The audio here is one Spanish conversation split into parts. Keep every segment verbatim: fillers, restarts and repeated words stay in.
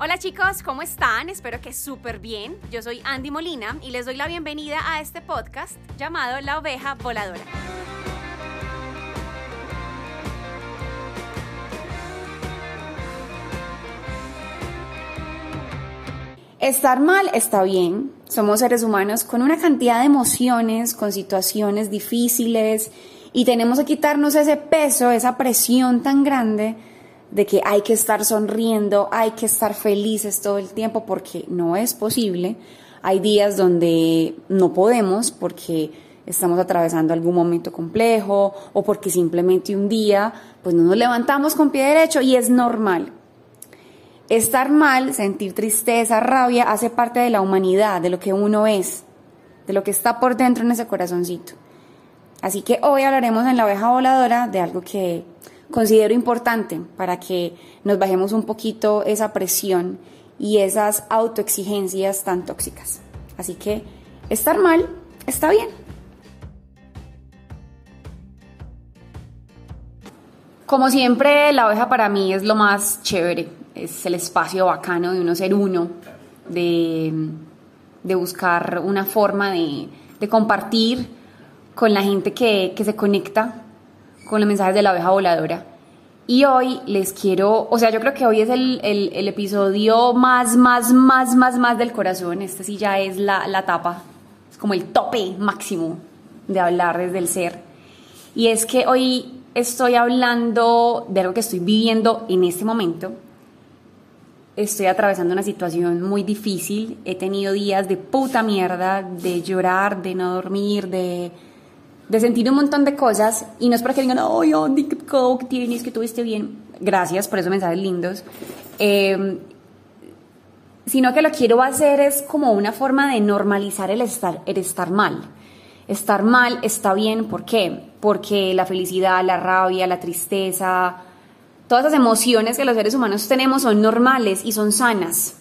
Hola chicos, ¿cómo están? Espero que súper bien. Yo soy Andy Molina y les doy la bienvenida a este podcast llamado La Oveja Voladora. Estar mal está bien. Somos seres humanos con una cantidad de emociones, con situaciones difíciles y tenemos que quitarnos ese peso, esa presión tan grande de que hay que estar sonriendo, hay que estar felices todo el tiempo porque no es posible. Hay días donde no podemos porque estamos atravesando algún momento complejo o porque simplemente un día pues no nos levantamos con pie derecho y es normal. Estar mal, sentir tristeza, rabia, hace parte de la humanidad, de lo que uno es, de lo que está por dentro en ese corazoncito. Así que hoy hablaremos en La Oveja Voladora de algo que considero importante para que nos bajemos un poquito esa presión y esas autoexigencias tan tóxicas. Así que estar mal está bien. Como siempre, la oveja para mí es lo más chévere, es el espacio bacano de uno ser uno, de, de buscar una forma de, de compartir con la gente que, que se conecta con los mensajes de la oveja voladora. Y hoy les quiero, o sea, yo creo que hoy es el, el, el episodio más, más, más, más, más del corazón. Este sí ya es la, la tapa, es como el tope máximo de hablar desde el ser. Y es que hoy estoy hablando de algo que estoy viviendo en este momento. Estoy atravesando una situación muy difícil. He tenido días de puta mierda, de llorar, de no dormir, de... de sentir un montón de cosas, y no es para que digan, ay, Andy, qué pecado que tienes, que todo esté bien. Gracias por esos mensajes lindos. Eh, sino que lo que quiero hacer es como una forma de normalizar el estar, el estar mal. Estar mal está bien, ¿por qué? Porque la felicidad, la rabia, la tristeza, todas esas emociones que los seres humanos tenemos son normales y son sanas.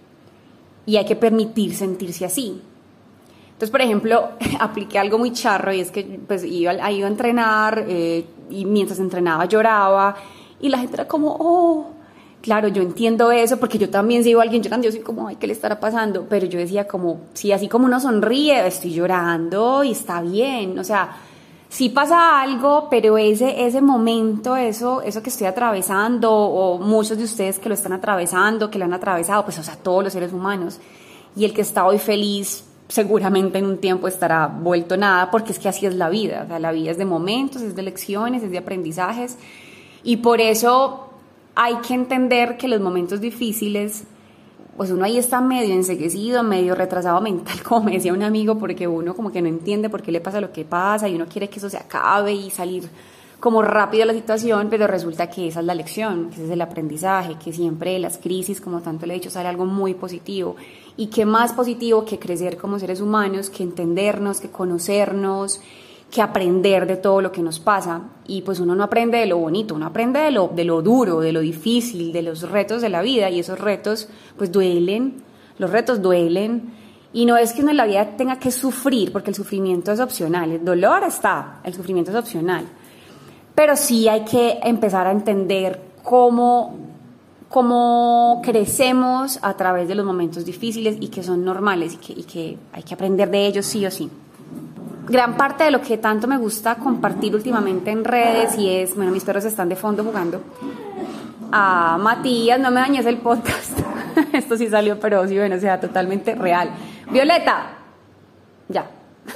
Y hay que permitir sentirse así. Entonces, por ejemplo, apliqué algo muy charro y es que pues iba, iba a entrenar eh, y mientras entrenaba lloraba y la gente era como, oh, claro, yo entiendo eso porque yo también sigo a alguien llorando, yo soy como, ay, ¿qué le estará pasando? Pero yo decía como, sí, así como uno sonríe, estoy llorando y está bien, o sea, sí pasa algo, pero ese, ese momento, eso, eso que estoy atravesando o muchos de ustedes que lo están atravesando, que lo han atravesado, pues o sea, todos los seres humanos, y el que está hoy feliz seguramente en un tiempo estará vuelto nada, porque es que así es la vida, o sea, la vida es de momentos, es de lecciones, es de aprendizajes, y por eso hay que entender que los momentos difíciles, pues uno ahí está medio enceguecido, medio retrasado mental, como me decía un amigo, porque uno como que no entiende por qué le pasa lo que pasa, y uno quiere que eso se acabe y salir como rápido de la situación, pero resulta que esa es la lección, que ese es el aprendizaje, que siempre de las crisis, como tanto le he dicho, sale algo muy positivo. Y qué más positivo que crecer como seres humanos, que entendernos, que conocernos, que aprender de todo lo que nos pasa. Y pues uno no aprende de lo bonito, uno aprende de lo, de lo duro, de lo difícil, de los retos de la vida, y esos retos pues duelen, los retos duelen. Y no es que uno en la vida tenga que sufrir, porque el sufrimiento es opcional, el dolor está, el sufrimiento es opcional. Pero sí hay que empezar a entender cómo, cómo crecemos a través de los momentos difíciles y que son normales y que, y que hay que aprender de ellos sí o sí. Gran parte de lo que tanto me gusta compartir últimamente en redes y es, bueno, mis perros están de fondo jugando. Ah, Matías, no me dañes el podcast. Esto sí salió, pero sí, bueno, o sea, totalmente real. Violeta, ya.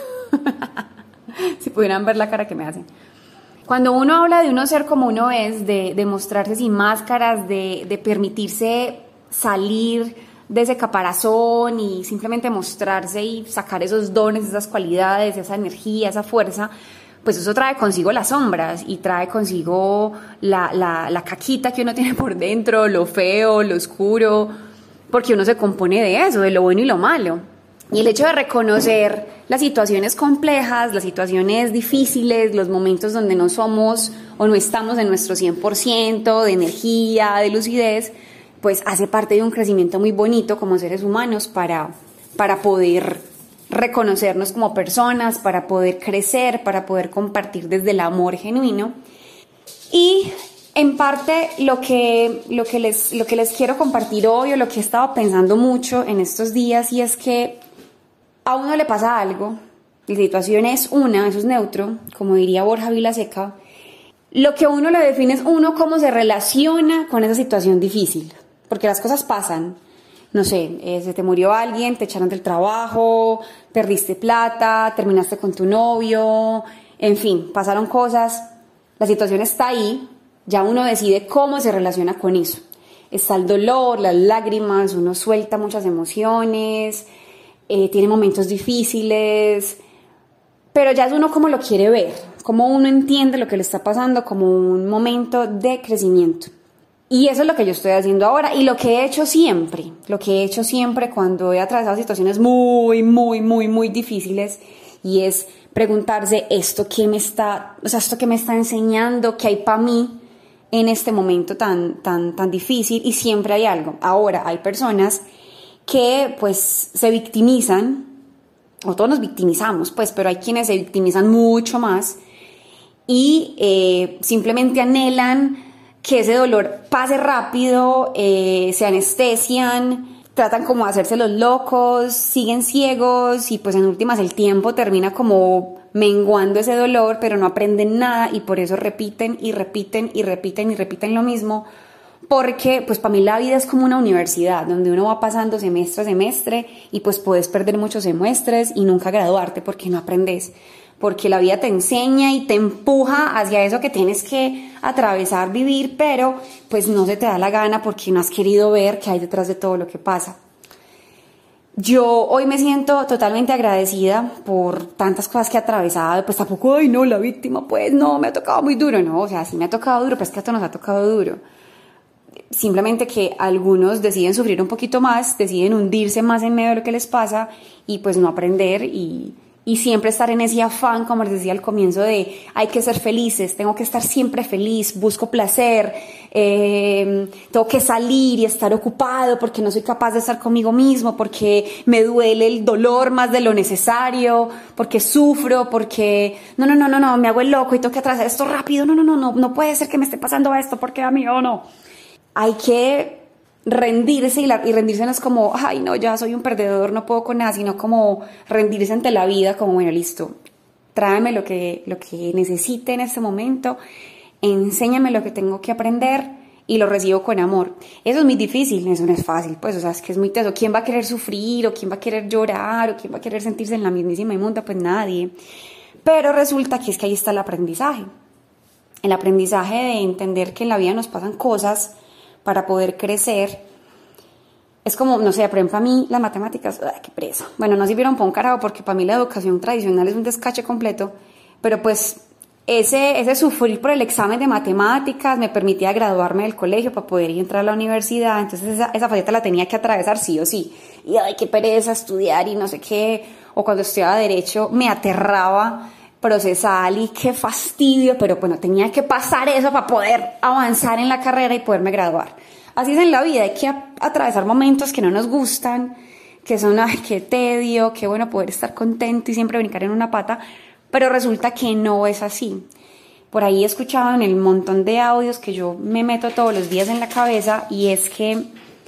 Si pudieran ver la cara que me hacen. Cuando uno habla de uno ser como uno es, de, de mostrarse sin máscaras, de, de permitirse salir de ese caparazón y simplemente mostrarse y sacar esos dones, esas cualidades, esa energía, esa fuerza, pues eso trae consigo las sombras y trae consigo la, la, la caquita que uno tiene por dentro, lo feo, lo oscuro, porque uno se compone de eso, de lo bueno y lo malo. Y el hecho de reconocer las situaciones complejas, las situaciones difíciles, los momentos donde no somos o no estamos en nuestro cien por ciento de energía, de lucidez, pues hace parte de un crecimiento muy bonito como seres humanos para, para poder reconocernos como personas, para poder crecer, para poder compartir desde el amor genuino. Y En parte, lo que, lo, que les, lo que les quiero compartir hoy, o lo que he estado pensando mucho en estos días, y es que a uno le pasa algo, la situación es una, eso es neutro, como diría Borja Vilaseca. Lo que uno le define es uno cómo se relaciona con esa situación difícil, porque las cosas pasan. No sé, eh, se te murió alguien, te echaron del trabajo, perdiste plata, terminaste con tu novio, en fin, pasaron cosas, la situación está ahí, ya uno decide cómo se relaciona con eso. Está el dolor, las lágrimas, uno suelta muchas emociones, eh, tiene momentos difíciles, pero ya es uno como lo quiere ver, cómo uno entiende lo que le está pasando como un momento de crecimiento. Y eso es lo que yo estoy haciendo ahora y lo que he hecho siempre, lo que he hecho siempre cuando he atravesado situaciones muy, muy, muy, muy difíciles, y es preguntarse esto qué me está, o sea, esto que me está enseñando, qué hay para mí en este momento tan, tan, tan difícil, y siempre hay algo. Ahora, hay personas que pues se victimizan, o todos nos victimizamos, pues, pero hay quienes se victimizan mucho más y eh, simplemente anhelan que ese dolor pase rápido, eh, se anestesian, tratan como de hacerse los locos, siguen ciegos, y pues en últimas el tiempo termina como menguando ese dolor, pero no aprenden nada y por eso repiten y repiten y repiten y repiten lo mismo, porque pues para mí la vida es como una universidad donde uno va pasando semestre a semestre y pues puedes perder muchos semestres y nunca graduarte porque no aprendes. Porque la vida te enseña y te empuja hacia eso que tienes que atravesar, vivir, pero pues no se te da la gana porque no has querido ver qué hay detrás de todo lo que pasa. Yo hoy me siento totalmente agradecida por tantas cosas que he atravesado, pues tampoco, ay no, la víctima, pues no, me ha tocado muy duro, no, o sea, sí me ha tocado duro, pero es que a todos nos ha tocado duro. Simplemente que algunos deciden sufrir un poquito más, deciden hundirse más en medio de lo que les pasa y pues no aprender y... Y siempre estar en ese afán, como les decía al comienzo, de hay que ser felices, tengo que estar siempre feliz, busco placer, eh, tengo que salir y estar ocupado porque no soy capaz de estar conmigo mismo, porque me duele el dolor más de lo necesario, porque sufro, porque no, no, no, no, no, me hago el loco y tengo que atravesar esto rápido, no, no, no, no, no puede ser que me esté pasando esto porque a mí o no. Hay que rendirse, y, la, y rendirse no es como, ay no, ya soy un perdedor, no puedo con nada, sino como rendirse ante la vida, como bueno, listo, tráeme lo que, lo que necesite en este momento, enséñame lo que tengo que aprender y lo recibo con amor. Eso es muy difícil, eso no es fácil, pues, o sea, es que es muy teso. ¿Quién va a querer sufrir, o quién va a querer llorar, o quién va a querer sentirse en la mismísima inmunda? Pues nadie. Pero resulta que es que ahí está el aprendizaje, el aprendizaje de entender que en la vida nos pasan cosas para poder crecer. Es como, no sé, por ejemplo, a mí las matemáticas, ¡ay, qué presa! Bueno, no sirvieron para un carajo porque para mí la educación tradicional es un descache completo, pero pues ese, ese sufrir por el examen de matemáticas me permitía graduarme del colegio para poder ir a entrar a la universidad, entonces esa, esa faceta la tenía que atravesar sí o sí, y ¡ay, qué pereza estudiar y no sé qué! O cuando estudiaba Derecho me aterraba procesal y qué fastidio, pero bueno, tenía que pasar eso para poder avanzar en la carrera y poderme graduar. Así es en la vida, hay que atravesar momentos que no nos gustan, que son, ay, qué tedio, qué bueno poder estar contento y siempre brincar en una pata, pero resulta que no es así. Por ahí he escuchado en el montón de audios que yo me meto todos los días en la cabeza, y es que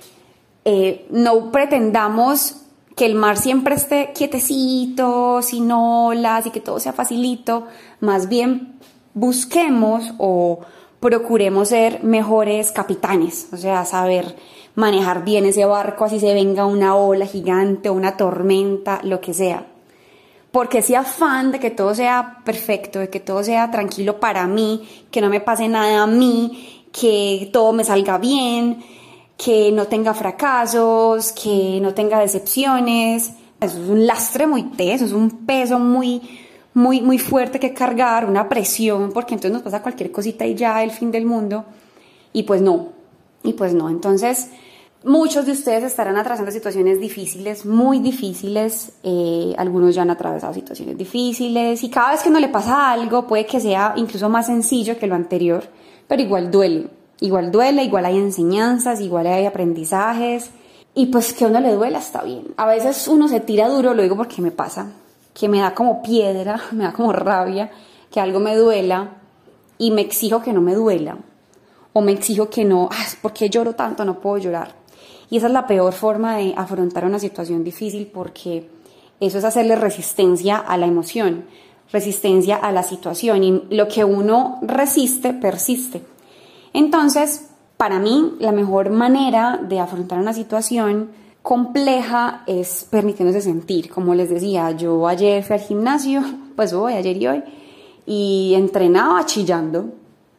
eh, no pretendamos que el mar siempre esté quietecito, sin olas y que todo sea facilito, más bien busquemos o procuremos ser mejores capitanes, o sea, saber manejar bien ese barco así se venga una ola gigante o una tormenta, lo que sea. Porque ese afán de que todo sea perfecto, de que todo sea tranquilo para mí, que no me pase nada a mí, que todo me salga bien, que no tenga fracasos, que no tenga decepciones, eso es un lastre muy teso, es un peso muy, muy, muy fuerte que cargar, una presión, porque entonces nos pasa cualquier cosita y ya el fin del mundo, y pues no, y pues no. Entonces muchos de ustedes estarán atravesando situaciones difíciles, muy difíciles, eh, algunos ya han atravesado situaciones difíciles, y cada vez que uno le pasa algo puede que sea incluso más sencillo que lo anterior, pero igual duele. Igual duele, igual hay enseñanzas, igual hay aprendizajes, y pues que a uno le duela está bien. A veces uno se tira duro, lo digo porque me pasa, que me da como piedra, me da como rabia, que algo me duela y me exijo que no me duela. o me exijo que no, ah, ¿por qué lloro tanto? No puedo llorar. Y esa es la peor forma de afrontar una situación difícil, porque eso es hacerle resistencia a la emoción, resistencia a la situación, y lo que uno resiste, persiste. Entonces, para mí, la mejor manera de afrontar una situación compleja es permitiéndose sentir. Como les decía, yo ayer fui al gimnasio, pues voy ayer y hoy, y entrenaba chillando.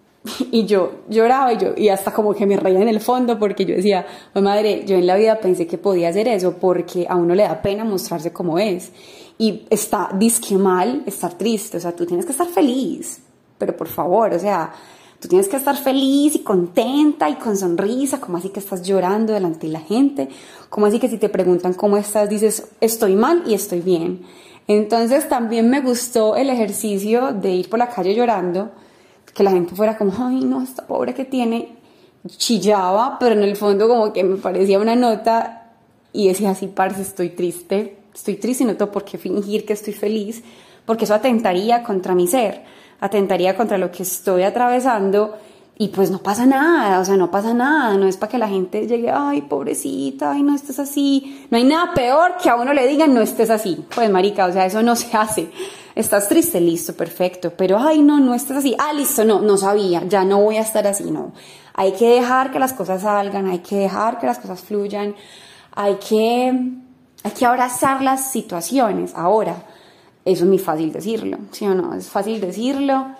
Y yo lloraba y yo y hasta como que me reía en el fondo, porque yo decía, oh, madre, yo en la vida pensé que podía hacer eso, porque a uno le da pena mostrarse como es. Y está disque mal estar triste, o sea, tú tienes que estar feliz, pero por favor, o sea, tú tienes que estar feliz y contenta y con sonrisa. ¿Cómo así que estás llorando delante de la gente? ¿Cómo así que si te preguntan cómo estás, dices, estoy mal y estoy bien? Entonces también me gustó el ejercicio de ir por la calle llorando, que la gente fuera como, ay no, esta pobre que tiene, chillaba, pero en el fondo como que me parecía una nota y decía, sí, parce, estoy triste, estoy triste y no tengo por qué fingir que estoy feliz, porque eso atentaría contra mi ser, atentaría contra lo que estoy atravesando, y pues no pasa nada, o sea, no pasa nada, no es para que la gente llegue, ay, pobrecita, ay, no estés así. No hay nada peor que a uno le digan, no estés así. Pues, marica, o sea, eso no se hace. Estás triste, listo, perfecto, pero, ay, no, no estés así. Ah, listo, no, no sabía, ya no voy a estar así, no. Hay que dejar que las cosas salgan, hay que dejar que las cosas fluyan, hay que, hay que abrazar las situaciones. Ahora, eso es muy fácil decirlo, ¿sí o no? Es fácil decirlo.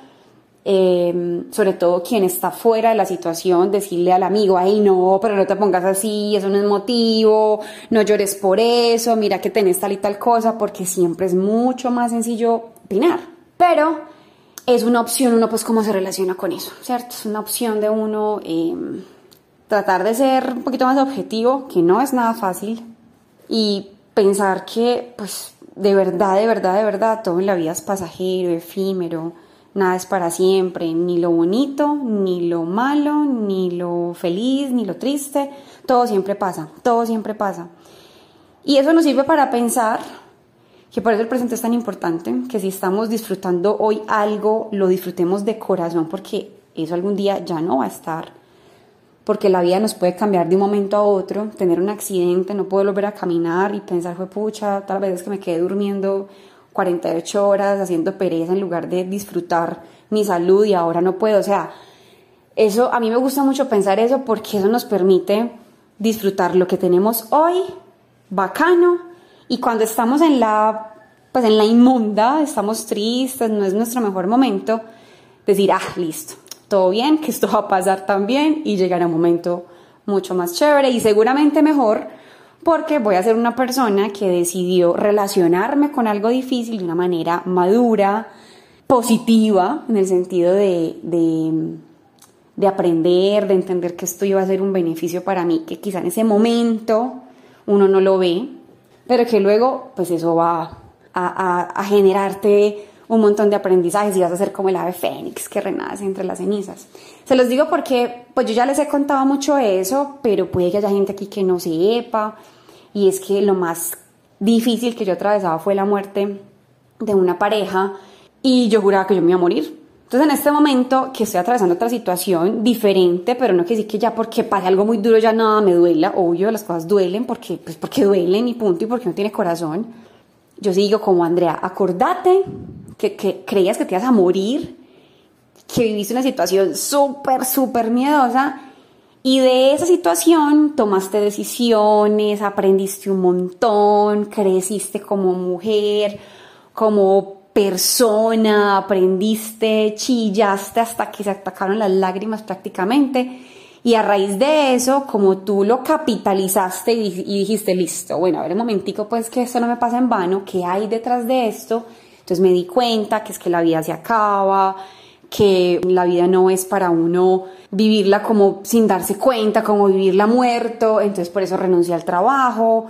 Eh, sobre todo quien está fuera de la situación, decirle al amigo, ay no, pero no te pongas así, eso no es motivo, no llores por eso, mira que tenés tal y tal cosa, porque siempre es mucho más sencillo opinar, pero es una opción uno pues cómo se relaciona con eso, ¿cierto? Es una opción de uno eh, tratar de ser un poquito más objetivo, que no es nada fácil, y pensar que pues de verdad, de verdad, de verdad, todo en la vida es pasajero, efímero. Nada es para siempre, ni lo bonito, ni lo malo, ni lo feliz, ni lo triste. Todo siempre pasa, todo siempre pasa. Y eso nos sirve para pensar que por eso el presente es tan importante, que si estamos disfrutando hoy algo, lo disfrutemos de corazón, porque eso algún día ya no va a estar. Porque la vida nos puede cambiar de un momento a otro, tener un accidente, no poder volver a caminar y pensar, fue pucha, tal vez es que me quedé durmiendo cuarenta y ocho horas haciendo pereza en lugar de disfrutar mi salud y ahora no puedo. O sea, eso a mí me gusta mucho pensar eso, porque eso nos permite disfrutar lo que tenemos hoy, bacano, y cuando estamos en la, pues en la inmunda, estamos tristes, no es nuestro mejor momento, decir, ah, listo, todo bien, que esto va a pasar también y llegará un momento mucho más chévere y seguramente mejor, porque voy a ser una persona que decidió relacionarme con algo difícil de una manera madura, positiva, en el sentido de, de, de aprender, de entender que esto iba a ser un beneficio para mí, que quizá en ese momento uno no lo ve, pero que luego pues eso va a, a, a generarte un montón de aprendizajes y vas a ser como el ave fénix que renace entre las cenizas. Se los digo porque pues yo ya les he contado mucho eso, pero puede que haya gente aquí que no sepa, y es que lo más difícil que yo atravesaba fue la muerte de una pareja y yo juraba que yo me iba a morir. Entonces en este momento que estoy atravesando otra situación diferente, pero no quiere decir que ya porque pase algo muy duro ya nada me duela, obvio las cosas duelen porque, pues porque duelen y punto, y porque no tiene corazón. Yo sí digo como Andrea, acordate que, que creías que te ibas a morir, que viviste una situación súper, súper miedosa y de esa situación tomaste decisiones, aprendiste un montón, creciste como mujer, como persona, aprendiste, chillaste hasta que se atacaron las lágrimas prácticamente. Y a raíz de eso, como tú lo capitalizaste y, y dijiste, listo, bueno, a ver un momentico, pues que esto no me pasa en vano, ¿qué hay detrás de esto? Entonces me di cuenta que es que la vida se acaba, que la vida no es para uno vivirla como sin darse cuenta, como vivirla muerto, entonces por eso renuncié al trabajo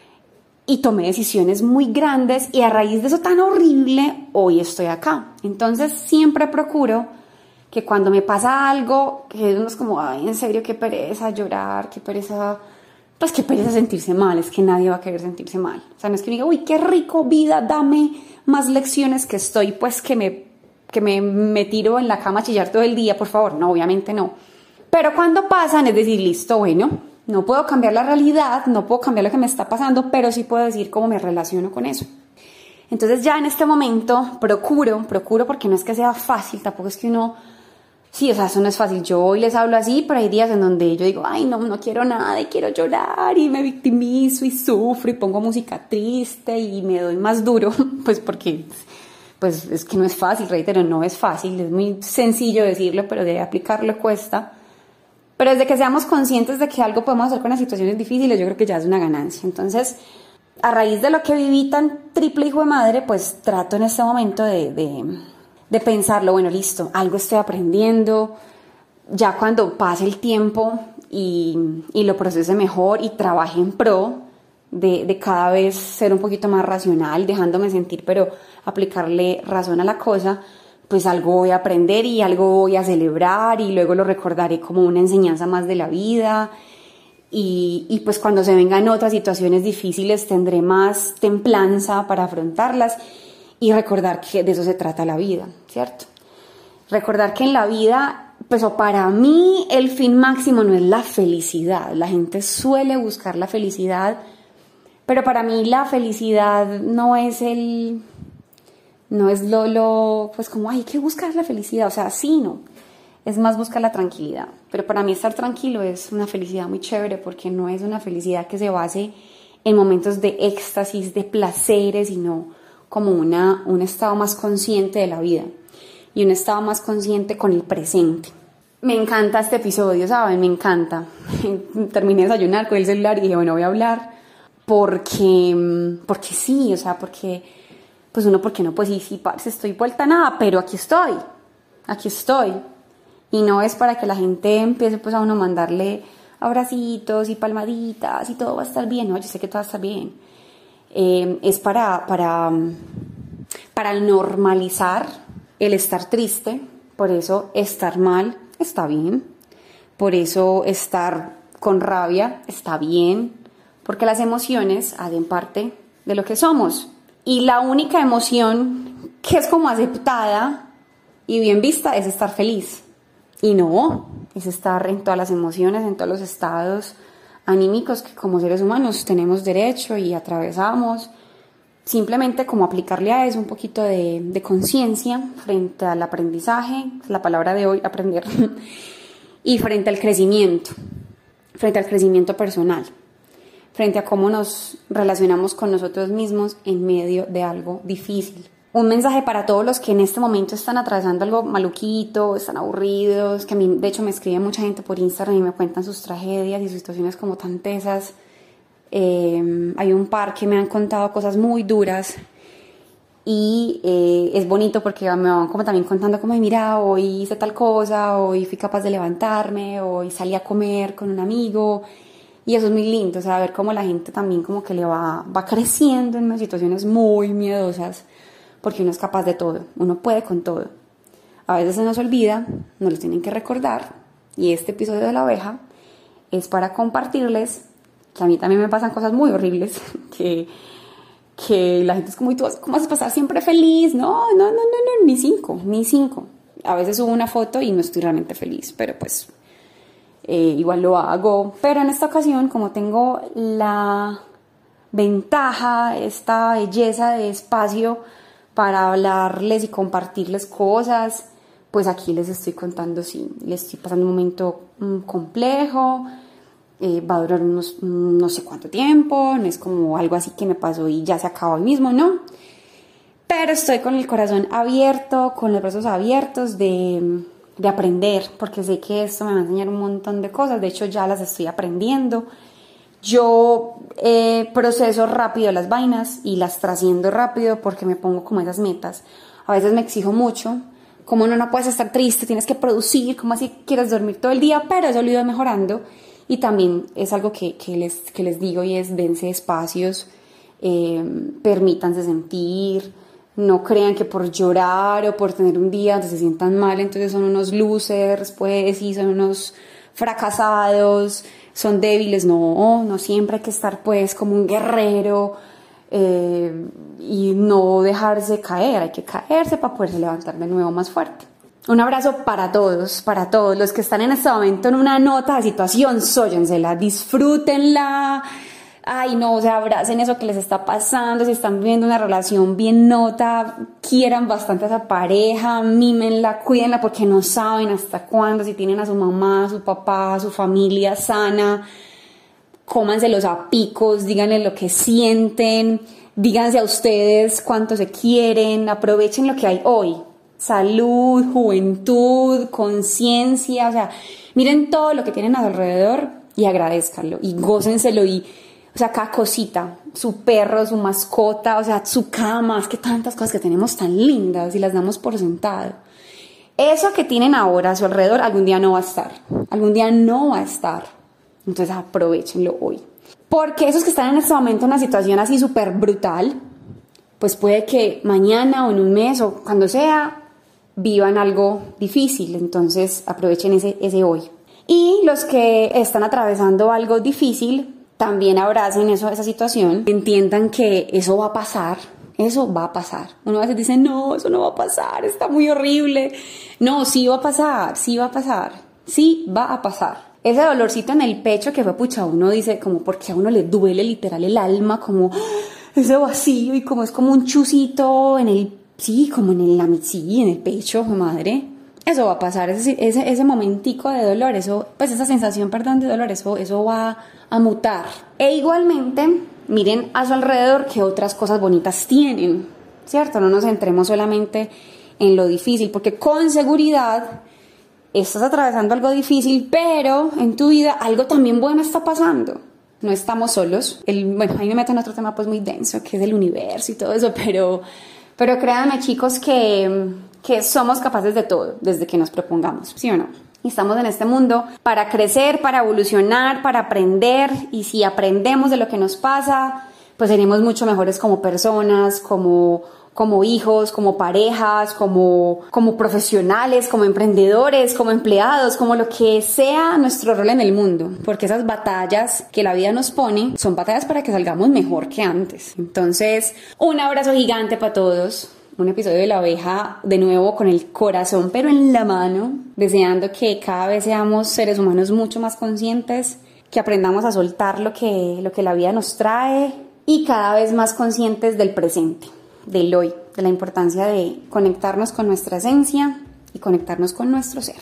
y tomé decisiones muy grandes y a raíz de eso tan horrible, hoy estoy acá. Entonces siempre procuro que cuando me pasa algo, que uno es como, ay, en serio, qué pereza llorar, qué pereza, pues qué pereza sentirse mal, es que nadie va a querer sentirse mal. O sea, no es que me diga, uy, qué rico vida, dame más lecciones que estoy, pues que me, que me, me tiro en la cama a chillar todo el día, por favor, no, obviamente no. Pero cuando pasan es decir, listo, bueno, no puedo cambiar la realidad, no puedo cambiar lo que me está pasando, pero sí puedo decir cómo me relaciono con eso. Entonces ya en este momento procuro, procuro porque no es que sea fácil, tampoco es que uno, sí, o sea, eso no es fácil. Yo hoy les hablo así, pero hay días en donde yo digo, ay, no, no quiero nada y quiero llorar y me victimizo y sufro y pongo música triste y me doy más duro, pues porque, pues es que no es fácil, reitero, no es fácil, es muy sencillo decirlo, pero de aplicarlo cuesta. Pero desde que seamos conscientes de que algo podemos hacer con las situaciones difíciles, yo creo que ya es una ganancia. Entonces, a raíz de lo que viví tan triple hijo de madre, pues trato en este momento de, de, de pensarlo, bueno, listo, algo estoy aprendiendo, ya cuando pase el tiempo y, y lo procese mejor y trabaje en pro de, de cada vez ser un poquito más racional, dejándome sentir, pero aplicarle razón a la cosa, pues algo voy a aprender y algo voy a celebrar y luego lo recordaré como una enseñanza más de la vida y, y pues cuando se vengan otras situaciones difíciles tendré más templanza para afrontarlas y recordar que de eso se trata la vida, ¿cierto? Recordar que en la vida, pues o para mí el fin máximo no es la felicidad, la gente suele buscar la felicidad, pero para mí la felicidad no es el... No es lo, lo, pues como, ay, hay que buscar la felicidad, o sea, sí, no, es más buscar la tranquilidad, pero para mí estar tranquilo es una felicidad muy chévere porque no es una felicidad que se base en momentos de éxtasis, de placeres, sino como una, un estado más consciente de la vida y un estado más consciente con el presente. Me encanta este episodio, ¿saben? Me encanta. Terminé de desayunar con el celular y dije, bueno, voy a hablar porque, porque sí, o sea, porque... pues uno, ¿por qué no? Pues sí, sí, parce, estoy vuelta a nada, pero aquí estoy, aquí estoy. Y no es para que la gente empiece pues a uno mandarle abracitos y palmaditas y todo va a estar bien, no, yo sé que todo va a estar bien. Eh, es para, para, para normalizar el estar triste, por eso estar mal está bien, por eso estar con rabia está bien, porque las emociones hacen parte de lo que somos. Y la única emoción que es como aceptada y bien vista es estar feliz. Y no, es estar en todas las emociones, en todos los estados anímicos que como seres humanos tenemos derecho y atravesamos. Simplemente como aplicarle a eso un poquito de, de conciencia frente al aprendizaje, la palabra de hoy, aprender, y frente al crecimiento, frente al crecimiento personal. Frente a cómo nos relacionamos con nosotros mismos en medio de algo difícil. Un mensaje para todos los que en este momento están atravesando algo maluquito, están aburridos, que a mí de hecho me escribe mucha gente por Instagram y me cuentan sus tragedias y sus situaciones como tan tesas. Eh, hay un par que me han contado cosas muy duras y eh, es bonito porque me van como también contando como, mira, hoy hice tal cosa, hoy fui capaz de levantarme, hoy salí a comer con un amigo. Y eso es muy lindo, o sea, ver cómo la gente también como que le va, va creciendo en unas situaciones muy miedosas, porque uno es capaz de todo, uno puede con todo. A veces se nos olvida, nos lo tienen que recordar, y este episodio de la oveja es para compartirles que a mí también me pasan cosas muy horribles, que, que la gente es como, ¿y tú cómo vas a pasar siempre feliz? No, no, no, no, no, ni cinco, ni cinco. A veces subo una foto y no estoy realmente feliz, pero pues... Eh, igual lo hago, pero en esta ocasión como tengo la ventaja, esta belleza de espacio para hablarles y compartirles cosas, pues aquí les estoy contando si les estoy pasando un momento um, complejo, eh, va a durar unos no sé cuánto tiempo, no es como algo así que me pasó y ya se acabó hoy mismo, no, pero estoy con el corazón abierto, con los brazos abiertos de... de aprender, porque sé que esto me va a enseñar un montón de cosas, de hecho ya las estoy aprendiendo. Yo eh, proceso rápido las vainas y las trasciendo rápido porque me pongo como esas metas. A veces me exijo mucho, como no, no puedes estar triste, tienes que producir, como así quieres dormir todo el día, pero eso lo he ido mejorando y también es algo que, que, les, que les digo y es dense espacios, eh, permítanse sentir. No crean que por llorar o por tener un día donde se sientan mal, entonces son unos losers, pues, y son unos fracasados, son débiles. No, no siempre hay que estar, pues, como un guerrero eh, y no dejarse caer. Hay que caerse para poderse levantar de nuevo más fuerte. Un abrazo para todos, para todos los que están en este momento en una nota de situación, sóyensela, disfrútenla. Ay, no, o sea, abracen eso que les está pasando, si están viviendo una relación bien nota, quieran bastante a esa pareja, mímenla, cuídenla porque no saben hasta cuándo, si tienen a su mamá, a su papá, a su familia sana, cómanselos a picos, díganle lo que sienten, díganse a ustedes cuánto se quieren, aprovechen lo que hay hoy, salud, juventud, conciencia, o sea, miren todo lo que tienen a su alrededor y agradézcanlo y gócenselo y o sea, cada cosita, su perro, su mascota, o sea, su cama, es que tantas cosas que tenemos tan lindas y las damos por sentado. Eso que tienen ahora a su alrededor algún día no va a estar, algún día no va a estar. Entonces aprovechenlo hoy. Porque esos que están en este momento en una situación así súper brutal, pues puede que mañana o en un mes o cuando sea, vivan algo difícil. Entonces aprovechen ese, ese hoy. Y los que están atravesando algo difícil, también abracen eso, esa situación, entiendan que eso va a pasar, eso va a pasar. Uno a veces dice, no, eso no va a pasar, está muy horrible. No, sí va a pasar, sí va a pasar, sí va a pasar. Ese dolorcito en el pecho que fue pucha, uno dice como porque a uno le duele literal el alma, como ese vacío y como es como un chusito en el, sí, como en el, sí, en el pecho, madre. Eso va a pasar, ese, ese, ese momentico de dolor, eso, pues esa sensación, perdón, de dolor, eso, eso va a mutar. E igualmente, miren a su alrededor qué otras cosas bonitas tienen, ¿cierto? No nos centremos solamente en lo difícil, porque con seguridad estás atravesando algo difícil, pero en tu vida algo también bueno está pasando. No estamos solos. El, bueno, ahí me meto en otro tema pues muy denso, que es el universo y todo eso, pero, pero créanme, chicos, que... que somos capaces de todo desde que nos propongamos, ¿sí o no? Y estamos en este mundo para crecer, para evolucionar, para aprender, y si aprendemos de lo que nos pasa, pues seremos mucho mejores como personas, como, como hijos, como parejas, como, como profesionales, como emprendedores, como empleados, como lo que sea nuestro rol en el mundo, porque esas batallas que la vida nos pone son batallas para que salgamos mejor que antes. Entonces, un abrazo gigante para todos. Un episodio de La Oveja, de nuevo con el corazón pero en la mano, deseando que cada vez seamos seres humanos mucho más conscientes, que aprendamos a soltar lo que, lo que la vida nos trae y cada vez más conscientes del presente, del hoy, de la importancia de conectarnos con nuestra esencia y conectarnos con nuestro ser.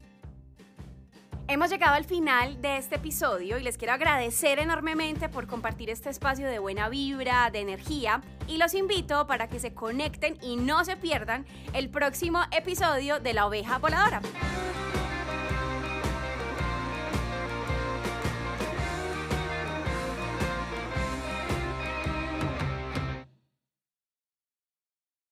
Hemos llegado al final de este episodio y les quiero agradecer enormemente por compartir este espacio de buena vibra, de energía, y los invito para que se conecten y no se pierdan el próximo episodio de La Oveja Voladora.